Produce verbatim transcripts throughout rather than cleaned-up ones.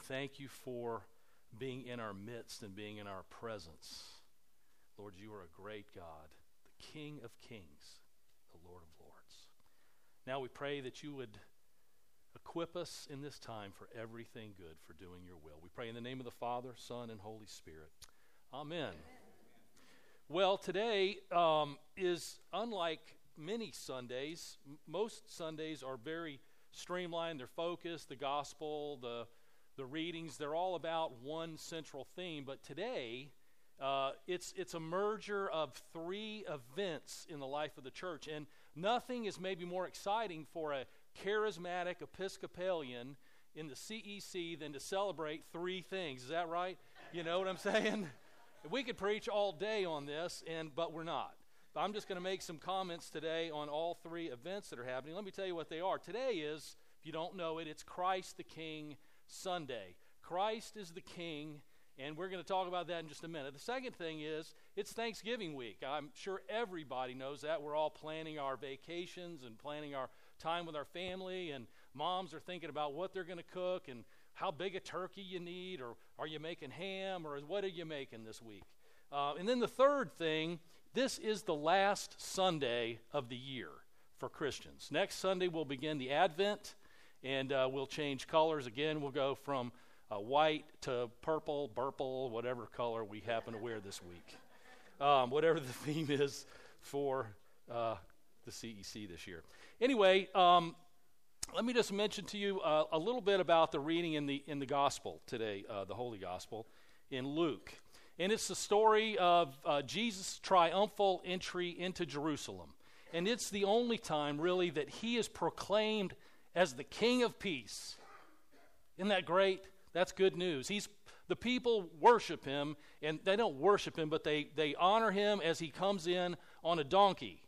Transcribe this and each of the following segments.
thank you for being in our midst and being in our presence. Lord, you are a great God, the King of kings, the Lord of lords. Now we pray that you would equip us in this time for everything good, for doing your will. We pray in the name of the Father, Son, and Holy Spirit. Amen. Amen. Well, today um, is unlike many Sundays. M- most Sundays are very streamlined. They're focused. The gospel, the the readings, they're all about one central theme. But today, uh, it's it's a merger of three events in the life of the church. And nothing is maybe more exciting for a charismatic Episcopalian in the C E C than to celebrate three things. Is that right? You know what I'm saying? We could preach all day on this, and but we're not. I'm just going to make some comments today on all three events that are happening. Let me tell you what they are. Today is, if you don't know it, it's Christ the King Sunday. Christ is the King, and we're going to talk about that in just a minute. The second thing is, it's Thanksgiving week. I'm sure everybody knows that. We're all planning our vacations and planning our time with our family, and moms are thinking about what they're going to cook and how big a turkey you need, or are you making ham, or what are you making this week? Uh, and then the third thing, this is the last Sunday of the year for Christians. Next Sunday we'll begin the Advent, and uh, we'll change colors again. We'll go from uh, white to purple, purple, whatever color we happen to wear this week. Um, whatever the theme is for uh, the C E C this year. Anyway, um, let me just mention to you uh, a little bit about the reading in the in the Gospel today, uh, the Holy Gospel, in Luke. And it's the story of uh, Jesus' triumphal entry into Jerusalem. And it's the only time, really, that he is proclaimed as the King of Peace. Isn't that great? That's good news. He's the people worship him, and they don't worship him, but they, they honor him as he comes in on a donkey.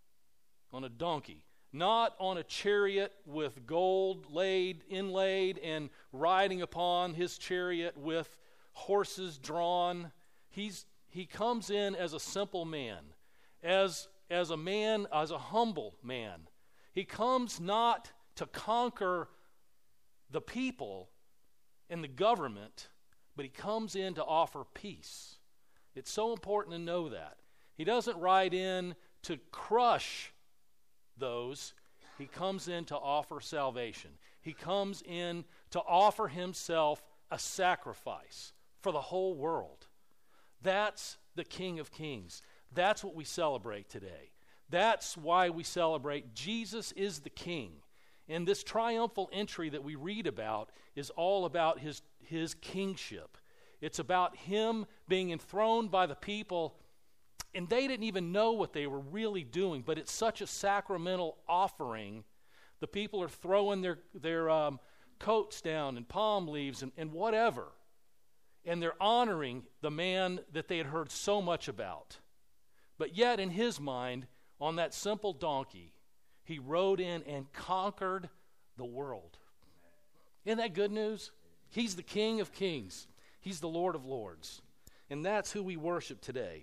On a donkey. Not on a chariot with gold laid, inlaid, and riding upon his chariot with horses drawn. He's he comes in as a simple man, as as a man, as a humble man. He comes not to conquer the people and the government, but he comes in to offer peace. It's so important to know that. He doesn't ride in to crush those. He comes in to offer salvation. He comes in to offer himself a sacrifice for the whole world. That's the King of Kings. That's what we celebrate today. That's why we celebrate Jesus is the King. And this triumphal entry that we read about is all about his, his kingship. It's about him being enthroned by the people, and they didn't even know what they were really doing, but it's such a sacramental offering. The people are throwing their, their um, coats down and palm leaves and, and whatever. And they're honoring the man that they had heard so much about. But yet, in his mind, on that simple donkey, he rode in and conquered the world. Isn't that good news? He's the King of Kings. He's the Lord of Lords. And that's who we worship today.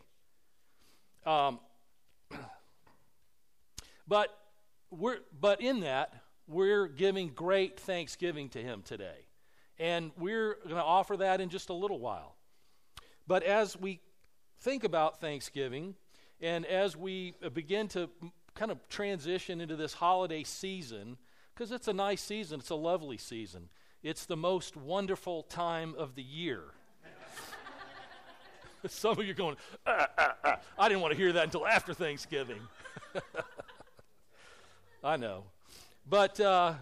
Um, but we're but in that, we're giving great thanksgiving to him today. And we're going to offer that in just a little while. But as we think about Thanksgiving, and as we begin to kind of transition into this holiday season, because it's a nice season, it's a lovely season. It's the most wonderful time of the year. Some of you are going, ah, ah, ah. I didn't want to hear that until after Thanksgiving. I know. But... Uh,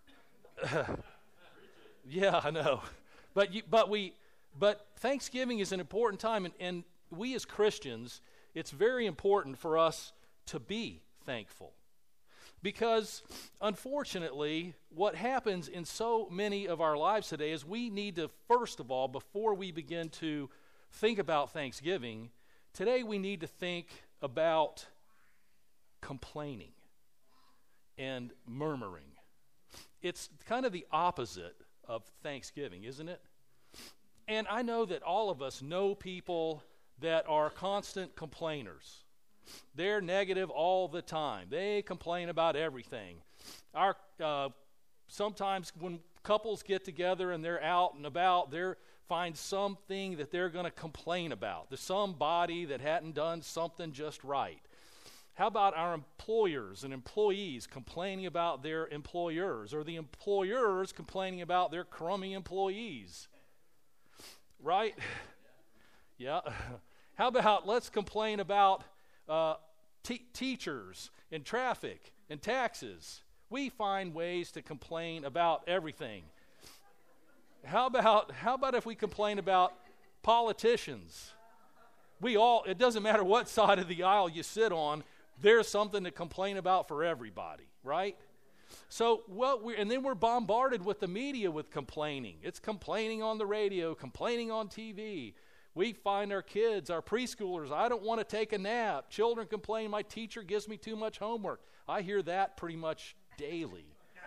Yeah, I know. But you, but we but Thanksgiving is an important time, and, and we as Christians, it's very important for us to be thankful. Because unfortunately, what happens in so many of our lives today is we need to, first of all, before we begin to think about Thanksgiving, today we need to think about complaining and murmuring. It's kind of the opposite of Thanksgiving, isn't it? And I know that all of us know people that are constant complainers. They're negative all the time. They complain about everything. Our uh, sometimes when couples get together and they're out and about, they find something that they're going to complain about. There's somebody that hadn't done something just right. How about our employers and employees complaining about their employers, or the employers complaining about their crummy employees? Right? Yeah. How about let's complain about uh, t- teachers and traffic and taxes? We find ways to complain about everything. How about how about if we complain about politicians? We all, it doesn't matter what side of the aisle you sit on, there's something to complain about for everybody, right? So, well, we and then we're bombarded with the media with complaining. It's complaining on the radio, complaining on T V. We find our kids, our preschoolers, I don't want to take a nap. Children complain, my teacher gives me too much homework. I hear that pretty much daily.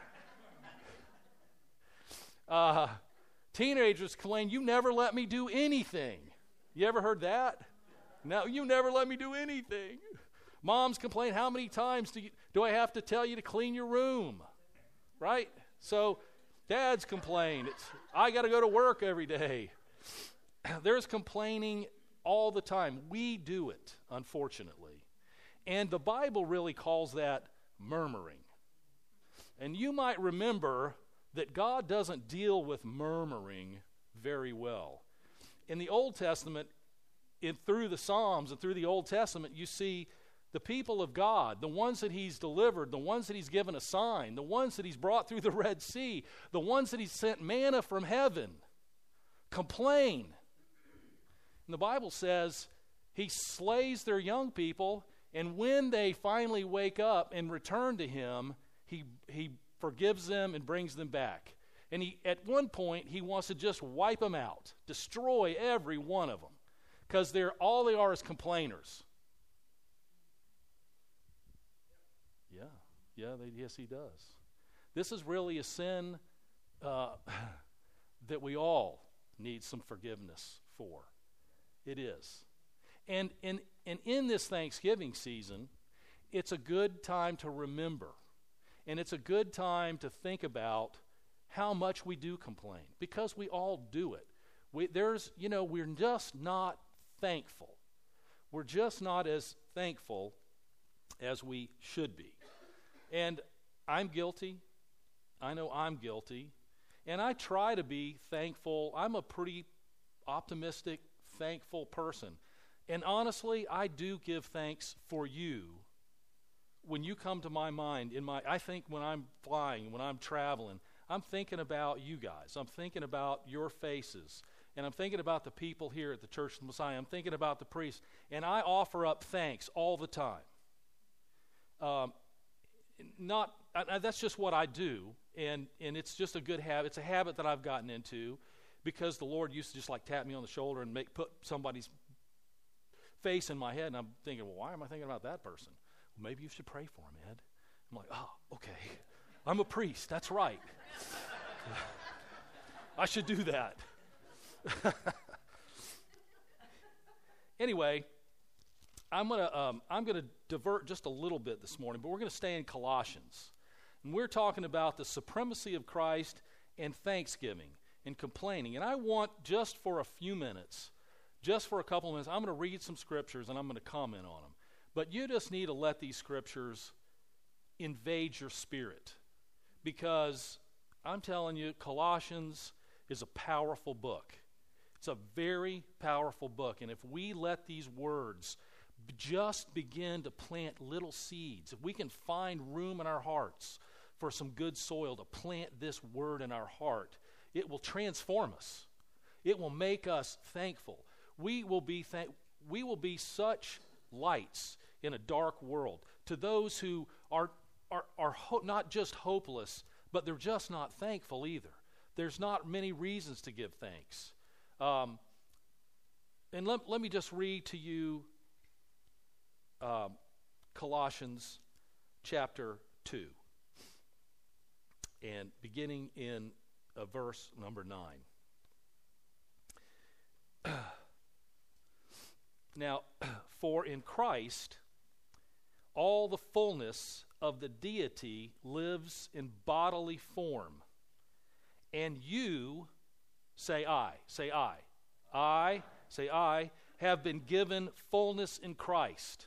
Uh, teenagers complain, you never let me do anything. You ever heard that? No, you never let me do anything. Moms complain, how many times do, you, do I have to tell you to clean your room? Right? So dads complain, it's, I got to go to work every day. There's complaining all the time. We do it, unfortunately. And the Bible really calls that murmuring. And you might remember that God doesn't deal with murmuring very well. In the Old Testament, in, through the Psalms and through the Old Testament, you see the people of God, the ones that he's delivered, the ones that he's given a sign, the ones that he's brought through the Red Sea, the ones that he's sent manna from heaven, complain. And the Bible says he slays their young people, and when they finally wake up and return to him, he he forgives them and brings them back. And he, at one point, he wants to just wipe them out, destroy every one of them, because they're all they are is complainers. Yeah, yeah, they, yes, he does. This is really a sin uh, that we all need some forgiveness for. It is. And in, and in this Thanksgiving season, it's a good time to remember. And it's a good time to think about how much we do complain, because we all do it. We, there's, you know, we're just not thankful. We're just not as thankful as we should be. And I'm guilty. I know I'm guilty. And I try to be thankful. I'm a pretty optimistic, thankful person. And honestly, I do give thanks for you. When you come to my mind, in my, I think when I'm flying, when I'm traveling, I'm thinking about you guys. I'm thinking about your faces. And I'm thinking about the people here at the Church of the Messiah. I'm thinking about the priests. And I offer up thanks all the time. Um, not, I, that's just what I do. And, and it's just a good habit. It's a habit that I've gotten into, because the Lord used to just like tap me on the shoulder and make put somebody's face in my head. And I'm thinking, well, why am I thinking about that person? Well, maybe you should pray for him, Ed. I'm like, oh, okay. I'm a priest. That's right. I should do that. Anyway, I'm gonna um, I'm gonna divert just a little bit this morning, but we're gonna stay in Colossians, and we're talking about the supremacy of Christ and thanksgiving and complaining. And I want, just for a few minutes, just for a couple of minutes, I'm going to read some scriptures and I'm going to comment on them. But you just need to let these scriptures invade your spirit, because I'm telling you, Colossians is a powerful book. It's a very powerful book. And if we let these words just begin to plant little seeds, if we can find room in our hearts for some good soil to plant this word in our heart, it will transform us. It will make us thankful. We will be thank- we will be such lights in a dark world to those who are are, are ho- not just hopeless, but they're just not thankful either. There's not many reasons to give thanks. Um, and let, let me just read to you um, Colossians chapter two, and beginning in uh, verse number nine. Now, for in Christ all the fullness of the deity lives in bodily form, And you, say I, say I, I, say I, have been given fullness in Christ.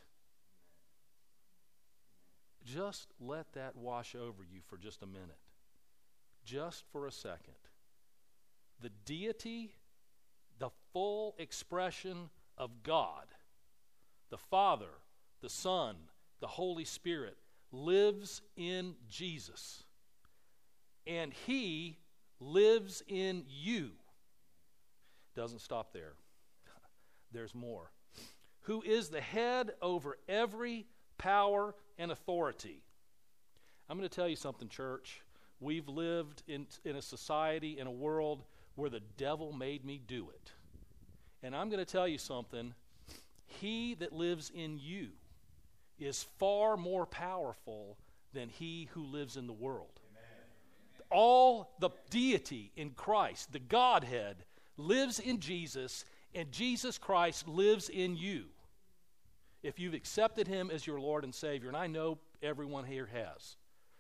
Just let that wash over you for just a minute. Just for a second. The deity, the full expression of God, the Father, the Son, the Holy Spirit, lives in Jesus. And He lives in you. Doesn't stop there. There's more. Who is the head over every power and authority. I'm going to tell you something, church. We've lived in, in a society, in a world where the devil made me do it. And I'm going to tell you something. He that lives in you is far more powerful than he who lives in the world. Amen. All the deity in Christ, the Godhead, lives in Jesus, and Jesus Christ lives in you. If you've accepted Him as your Lord and Savior, and I know everyone here has.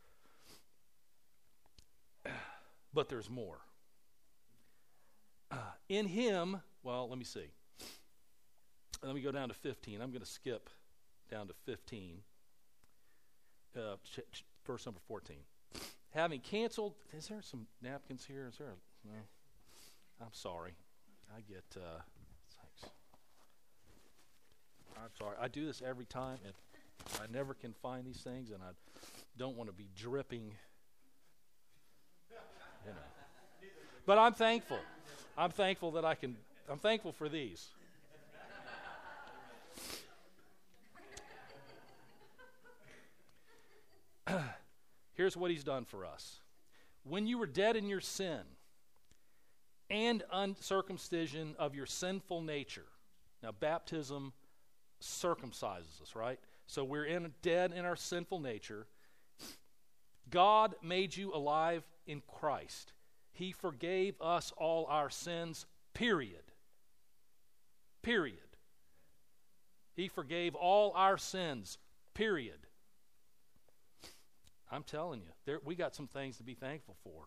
But there's more. Uh, in Him, well, let me see. Let me go down to fifteen. I'm going to skip down to fifteen. Uh, ch- ch- verse number fourteen. Having canceled, is there some napkins here? Is there a, no? I'm sorry. I get, uh, thanks. I'm sorry. I do this every time, and I never can find these things, and I don't want to be dripping. You know. But I'm thankful. I'm thankful that I can, I'm thankful for these. Here's what He's done for us. When you were dead in your sin and uncircumcision of your sinful nature. Now, baptism circumcises us, right? So we're in, dead in our sinful nature. God made you alive in Christ. He forgave us all our sins, period. Period. He forgave all our sins, period. I'm telling you, there, we got some things to be thankful for.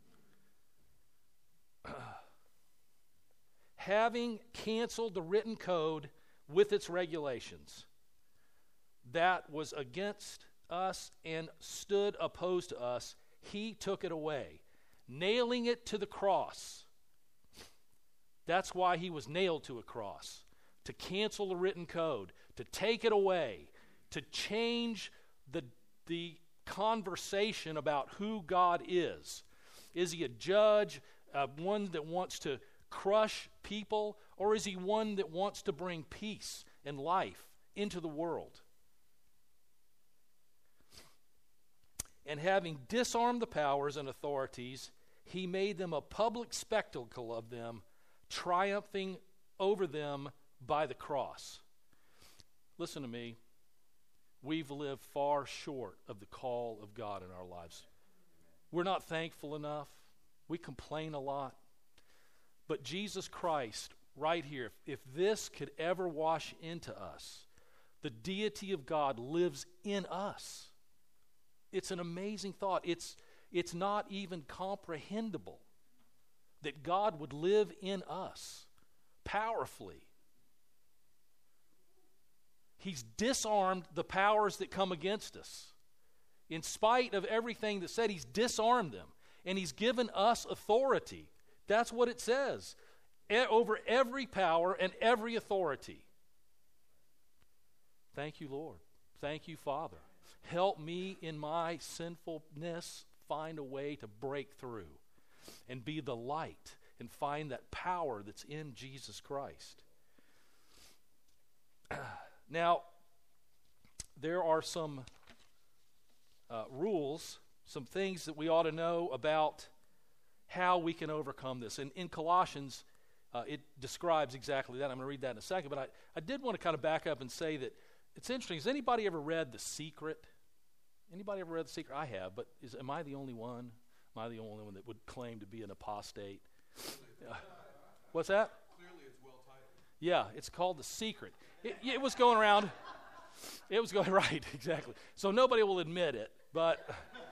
Having canceled the written code with its regulations that was against us and stood opposed to us, He took it away, nailing it to the cross. That's why He was nailed to a cross, to cancel the written code, to take it away, to change the the conversation about who God is. Is He a judge, uh, one that wants to crush people, or is He one that wants to bring peace and life into the world? And having disarmed the powers and authorities, He made them a public spectacle of them, triumphing over them by the cross. Listen to me. We've lived far short of the call of God in our lives. We're not thankful enough. We complain a lot. But Jesus Christ, right here, if, if this could ever wash into us, the deity of God lives in us. It's an amazing thought. It's, it's not even comprehensible that God would live in us powerfully. He's disarmed the powers that come against us. In spite of everything that's said, He's disarmed them. And He's given us authority. That's what it says. E- over every power and every authority. Thank you, Lord. Thank you, Father. Help me in my sinfulness find a way to break through and be the light and find that power that's in Jesus Christ. Now, there are some uh, rules, some things that we ought to know about how we can overcome this. And in Colossians, uh, it describes exactly that. I'm going to read that in a second. But I, I did want to kind of back up and say that it's interesting. Has anybody ever read The Secret? Anybody ever read The Secret? I have, but is, am I the only one? Am I the only one that would claim to be an apostate? Uh, what's that? Clearly it's well titled. Yeah, it's called The Secret. It, it was going around. It was going, right, exactly. So nobody will admit it, but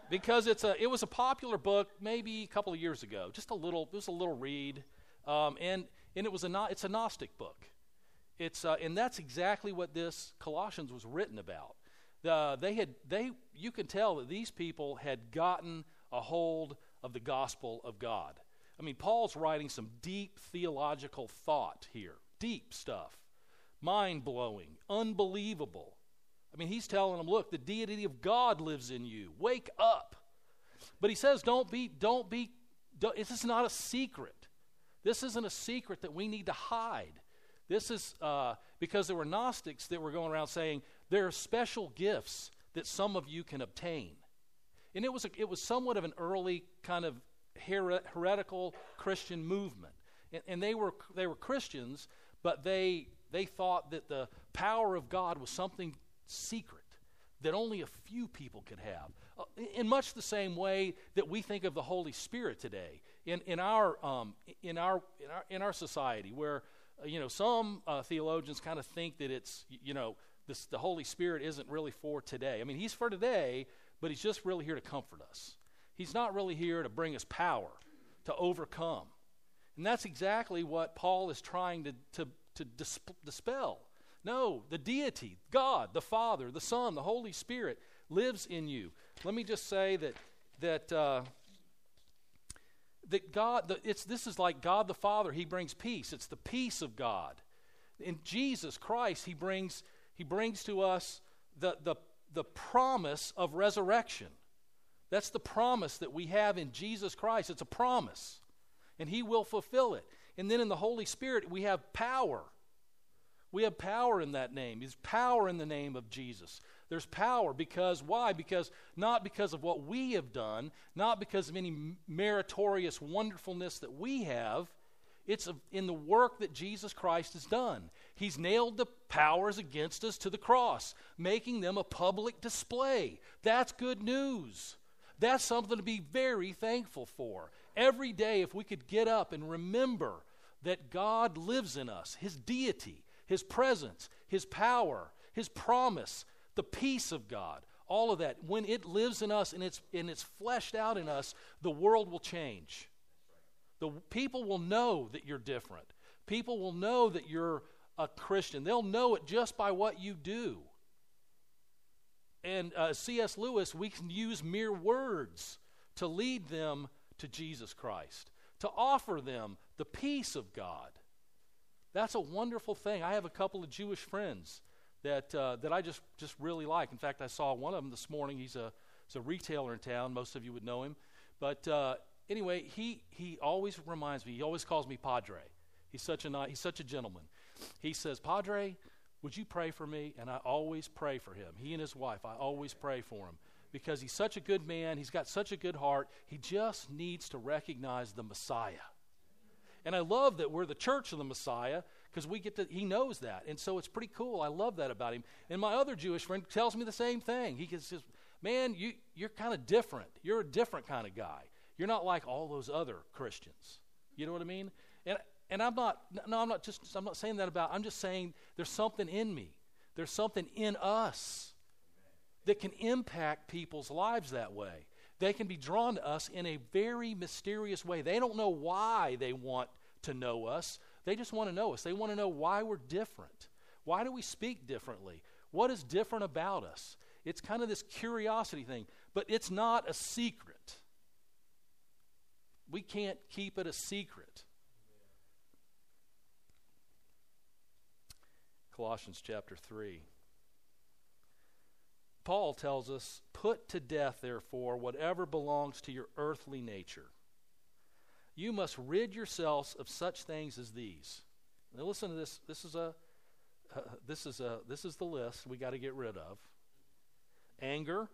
because it's a it was a popular book maybe a couple of years ago. Just a little, it was a little read, um, and and it was a no, it's a Gnostic book. It's uh, and that's exactly what this Colossians was written about. The, they had they you can tell that these people had gotten a hold of the gospel of God. I mean, Paul's writing some deep theological thought here, deep stuff, mind-blowing, unbelievable. I mean, he's telling them, look, the deity of God lives in you. Wake up. But he says, don't be, don't be, don't, this is not a secret. This isn't a secret that we need to hide. This is uh, because there were Gnostics that were going around saying, there are special gifts that some of you can obtain. And it was a, it was somewhat of an early kind of her- heretical Christian movement. And, and they were they were Christians, but they they thought that the power of God was something secret that only a few people could have. Uh, in much the same way that we think of the Holy Spirit today in in our um, in our in our in our society, where uh, you know some uh, theologians kind of think that it's you know. This, the Holy Spirit isn't really for today. I mean, he's for today, but he's just really here to comfort us. He's not really here to bring us power, to overcome. And that's exactly what Paul is trying to, to, to disp- dispel. No, the deity, God, the Father, the Son, the Holy Spirit lives in you. Let me just say that that uh, that God, the, it's this is like God the Father. He brings peace. It's the peace of God. In Jesus Christ, he brings He brings to us the, the, the promise of resurrection. That's the promise that we have in Jesus Christ. It's a promise, and he will fulfill it. And then in the Holy Spirit, we have power. We have power in that name. There's power in the name of Jesus. There's power because, why? Because not because of what we have done, not because of any meritorious wonderfulness that we have. It's in the work that Jesus Christ has done. He's nailed the powers against us to the cross, making them a public display. That's good news. That's something to be very thankful for. Every day, if we could get up and remember that God lives in us, his deity, his presence, his power, his promise, the peace of God, all of that, when it lives in us and it's, and it's fleshed out in us, the world will change. The people will know that you're different. People will know that you're a Christian. They'll know it just by what you do. And uh, C S Lewis, we can use mere words to lead them to Jesus Christ, to offer them the peace of God. That's a wonderful thing. I have a couple of Jewish friends that uh, that I just, just really like. In fact, I saw one of them this morning. He's a, he's a retailer in town. Most of you would know him. But uh, anyway, he he always reminds me, he always calls me Padre. He's such a he's such a gentleman. He says, Padre, would you pray for me? And I always pray for him. He and his wife, I always pray for him because he's such a good man. He's got such a good heart. He just needs to recognize the Messiah. And I love that we're the church of the Messiah because we get to, he knows that. And so it's pretty cool. I love that about him. And my other Jewish friend tells me the same thing. He says, man, you, you're kind of different. You're a different kind of guy. You're not like all those other Christians. You know what I mean? And and I'm not, no, I'm not just, I'm not saying that about, I'm just saying there's something in me. There's something in us that can impact people's lives that way. They can be drawn to us in a very mysterious way. They don't know why they want to know us. They just want to know us. They want to know why we're different. Why do we speak differently? What is different about us? It's kind of this curiosity thing, but it's not a secret. We can't keep it a secret. Colossians chapter three. Paul tells us, put to death, therefore, whatever belongs to your earthly nature. You must rid yourselves of such things as these. Now listen to this. This is a, uh, this is a, this is the list we got to get rid of. Anger,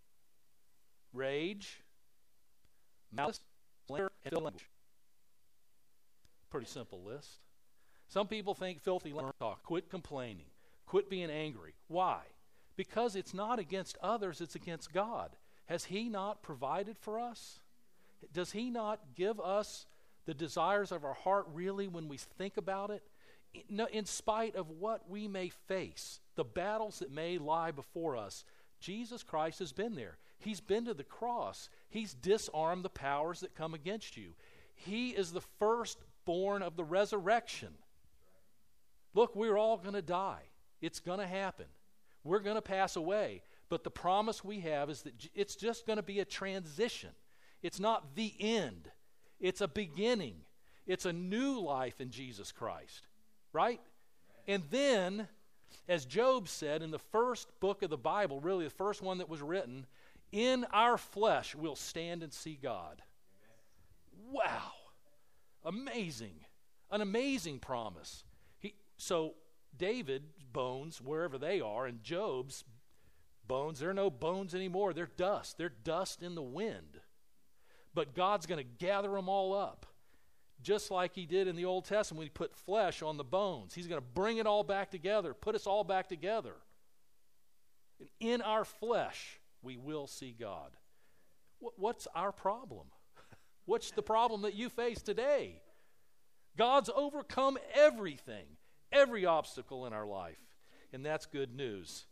rage, malice, slander, and filthy language. Pretty simple list. Some people think filthy language talk. Quit complaining. Quit being angry. Why? Because it's not against others, it's against God. Has he not provided for us? Does he not give us the desires of our heart really when we think about it? In spite of what we may face, the battles that may lie before us, Jesus Christ has been there. He's been to the cross. He's disarmed the powers that come against you. He is the firstborn of the resurrection. Look, we're all going to die. It's going to happen. We're going to pass away. But the promise we have is that it's just going to be a transition. It's not the end. It's a beginning. It's a new life in Jesus Christ. Right? And then, as Job said in the first book of the Bible, really the first one that was written, in our flesh we'll stand and see God. Wow. Amazing. An amazing promise. He, so David's bones, wherever they are, and Job's bones, there are no bones anymore. They're dust. They're dust in the wind. But God's going to gather them all up, just like he did in the Old Testament when he put flesh on the bones. He's going to bring it all back together, put us all back together. And in our flesh, we will see God. What's our problem? What's the problem that you face today? God's overcome everything, every obstacle in our life, and that's good news.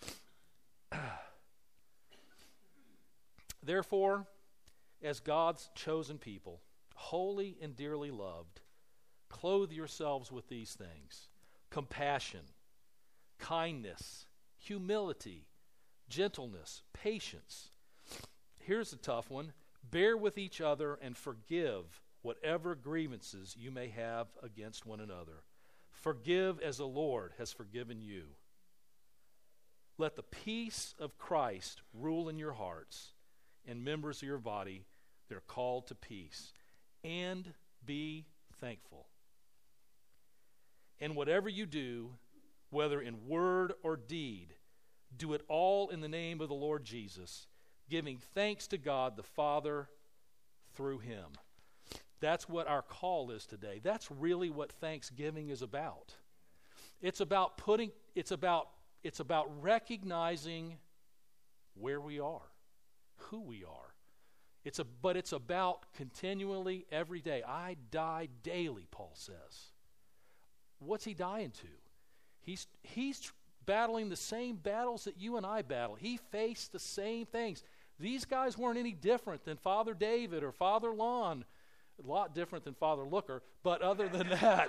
Therefore, as God's chosen people, holy and dearly loved, clothe yourselves with these things: compassion, kindness, humility, gentleness, patience. Here's a tough one. Bear with each other and forgive whatever grievances you may have against one another. Forgive as the Lord has forgiven you. Let the peace of Christ rule in your hearts, and members of your body, they're called to peace. And be thankful. And whatever you do, whether in word or deed, do it all in the name of the Lord Jesus, giving thanks to God the Father through him. That's what our call is today. That's really what Thanksgiving is about. It's about putting, it's about, it's about recognizing where we are, who we are. It's a, but it's about continually, every day. I die daily, Paul says. What's he dying to? He's, he's battling the same battles that you and I battle. He faced the same things. These guys weren't any different than Father David or Father Lon. A lot different than Father Looker, but other than that,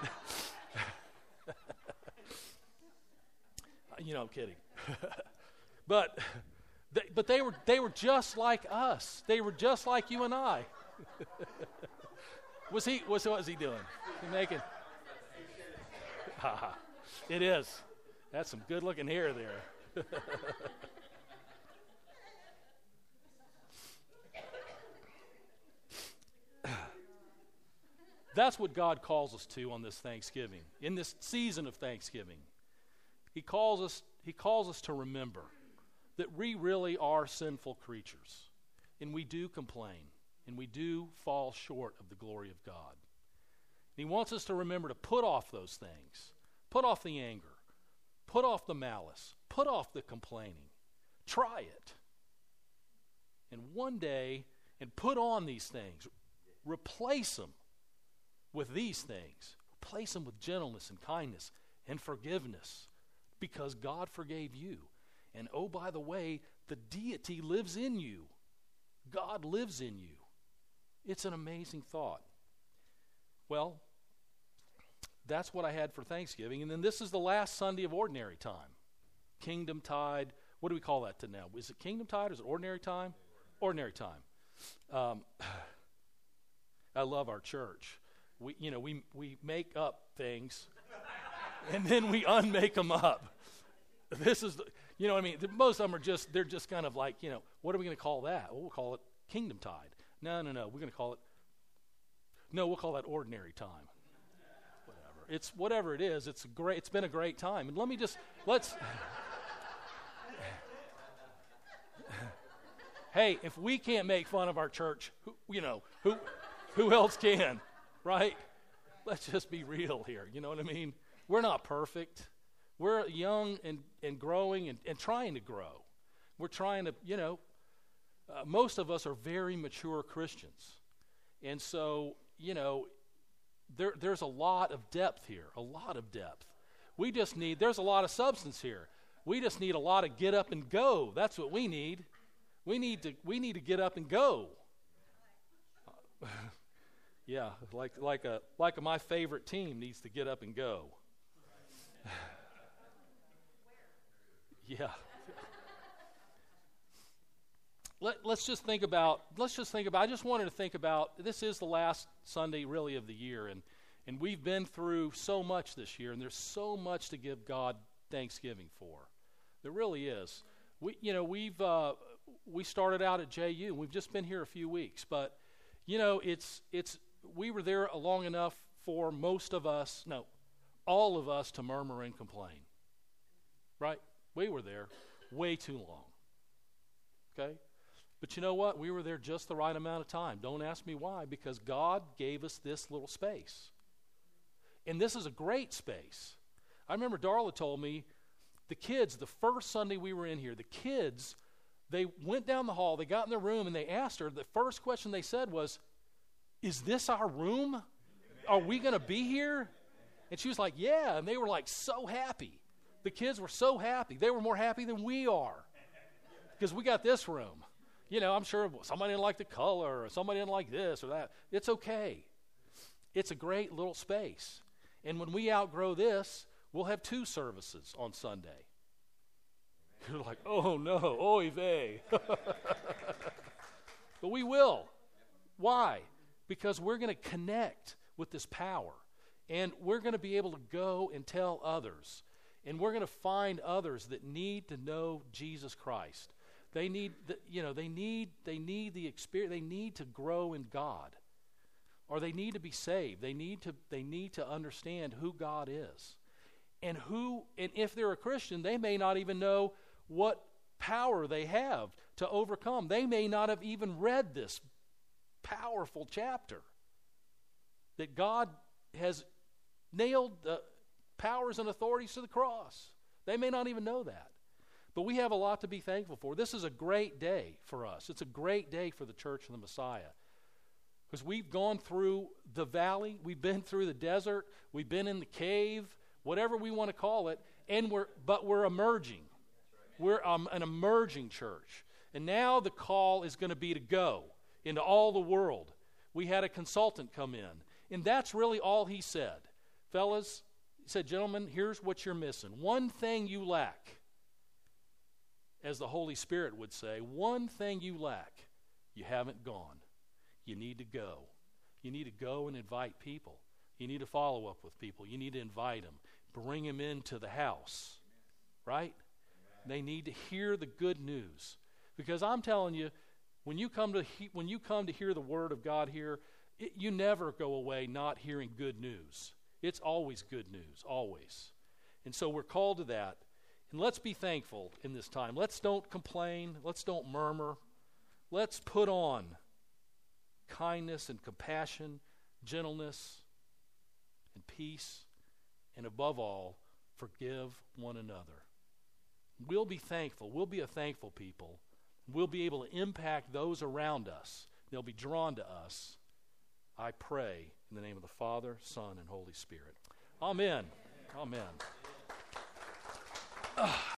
you know, I'm kidding. but they, but they were they were just like us. They were just like you and I. was he was what was he doing? He making? It is. That's some good looking hair there. That's what God calls us to on this Thanksgiving, in this season of Thanksgiving. He calls us, he calls us to remember that we really are sinful creatures, and we do complain, and we do fall short of the glory of God. He wants us to remember to put off those things, put off the anger, put off the malice, put off the complaining. Try it. And one day, and put on these things, replace them with these things. Replace them with gentleness and kindness and forgiveness, because God forgave you. And oh, by the way, the deity lives in you. God lives in you. It's an amazing thought. Well, that's what I had for Thanksgiving. And then this is the last Sunday of Ordinary Time. Kingdom Tide. What do we call that to now? Is it Kingdom Tide or is it Ordinary Time? Ordinary Time. Um, I love our church. We, you know, we we make up things, and then we unmake them up. This is, the, you know what I mean? Most of them are just, they're just kind of like, you know, what are we going to call that? Well, we'll call it Kingdom Tide. No, no, no, we're going to call it, no, we'll call that Ordinary Time. Whatever. It's whatever it is, it's great. It's been a great time. And let me just, let's, hey, if we can't make fun of our church, who, you know, who, who else can? Right? Let's just be real here. You know what I mean? We're not perfect. We're young and, and growing and, and trying to grow. We're trying to, you know, uh, most of us are very mature Christians. And so, you know, there there's a lot of depth here, a lot of depth. We just need, there's a lot of substance here. We just need a lot of get up and go. That's what we need. We need to we need to get up and go. Yeah, like like a like a, my favorite team needs to get up and go. Yeah. Let, let's just think about, let's just think about, I just wanted to think about, this is the last Sunday really of the year, and, and we've been through so much this year, and there's so much to give God thanksgiving for. There really is. We, you know, we've, uh, we started out at J U, and we've just been here a few weeks, but, you know, it's, it's, we were there long enough for most of us, no, all of us to murmur and complain, right? We were there way too long, okay? But you know what? We were there just the right amount of time. Don't ask me why, because God gave us this little space. And this is a great space. I remember Darla told me, the kids, the first Sunday we were in here, the kids, they went down the hall, they got in their room, and they asked her, the first question they said was, is this our room? Are we going to be here? And she was like, yeah. And they were like so happy. The kids were so happy. They were more happy than we are because we got this room. You know, I'm sure somebody didn't like the color or somebody didn't like this or that. It's okay. It's a great little space. And when we outgrow this, we'll have two services on Sunday. You're like, oh no, oy vey. But we will. Why? Because we're going to connect with this power. And we're going to be able to go and tell others. And we're going to find others that need to know Jesus Christ. They need, the, you know, they need, they need the experience. They need to grow in God, or they need to be saved. They need to, they need to understand who God is, and who, and if they're a Christian, they may not even know what power they have to overcome. They may not have even read this powerful chapter that God has nailed the powers and authorities to the cross. They may not even know that. But we have a lot to be thankful for. This is a great day for us. It's a great day for the Church of the Messiah. Because we've gone through the valley, we've been through the desert, we've been in the cave, whatever we want to call it, and we're but we're emerging. We're um, an emerging church. And now the call is going to be to go into all the world. We had a consultant come in, and that's really all he said. Fellas, he said, gentlemen, here's what you're missing. One thing you lack. As the Holy Spirit would say, one thing you lack, you haven't gone. You need to go. You need to go and invite people. You need to follow up with people. You need to invite them. Bring them into the house. Right? They need to hear the good news. Because I'm telling you, when you come to he- when you come to hear the Word of God here, it, you never go away not hearing good news. It's always good news, always. And so we're called to that. And let's be thankful in this time. Let's don't complain. Let's don't murmur. Let's put on kindness and compassion, gentleness and peace, and above all, forgive one another. We'll be thankful. We'll be a thankful people. We'll be able to impact those around us. They'll be drawn to us. I pray in the name of the Father, Son, and Holy Spirit. Amen. Amen. Amen.